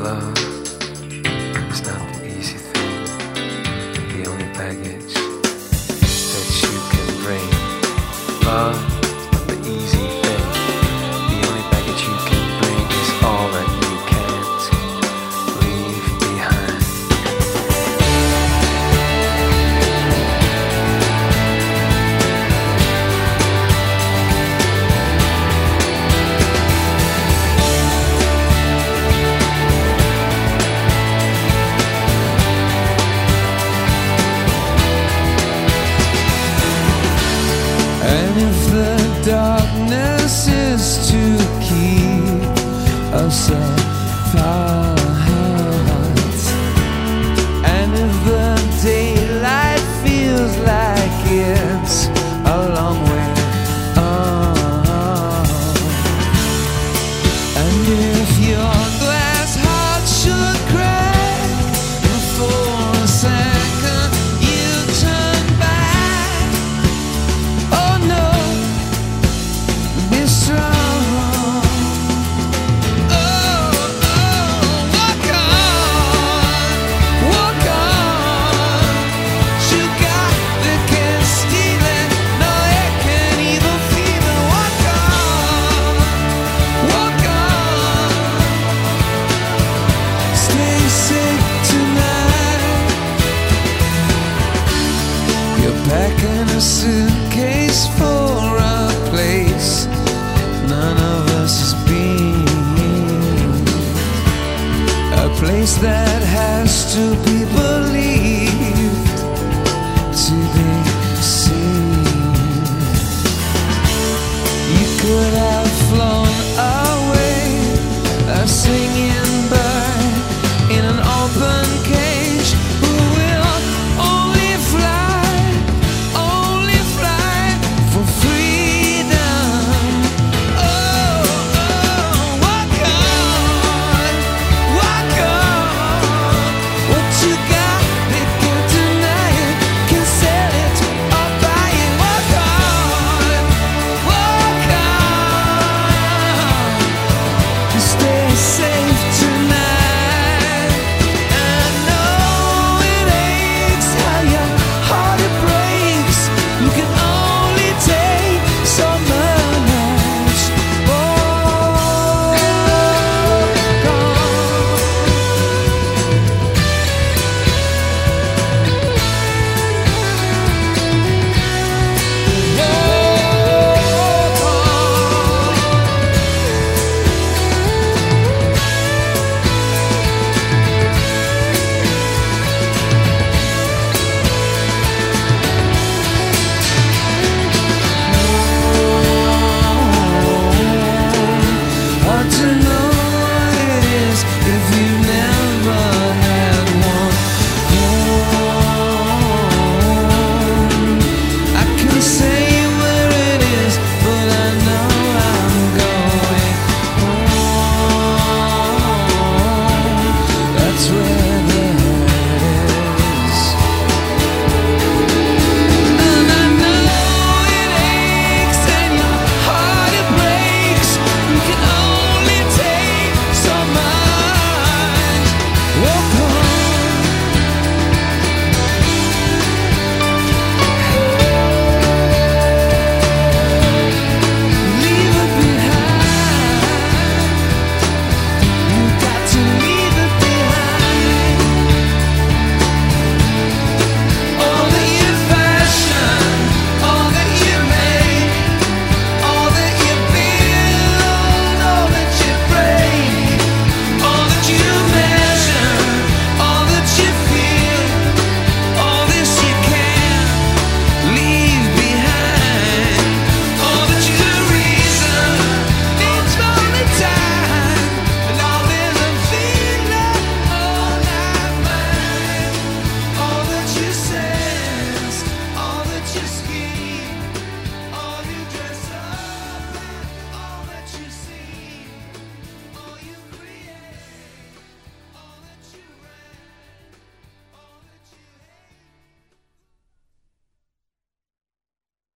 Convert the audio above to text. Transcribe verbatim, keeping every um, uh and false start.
love is not the easy thing. The only baggage that you can bring. Love is not the easy thing. The only baggage you can bring is all that you can't leave behind. And if the darkness is to keep us apart, and if the daylight feels like it's a long way on, and if your glass heart should crack for a second, you turn back. Oh no, be strong. Oh, oh, walk on, walk on. You got the can steal it, no it can't even feel it. Walk on, walk on. Stay safe tonight. You're packing a suitcase for a place none of us has been, a place that has two people